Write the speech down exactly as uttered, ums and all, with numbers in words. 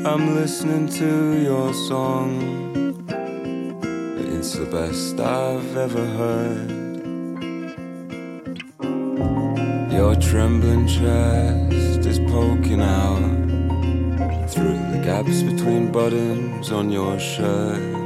I'm listening to your song. It's the best I've ever heard. Your trembling chest is poking out through the gaps between buttons on your shirt.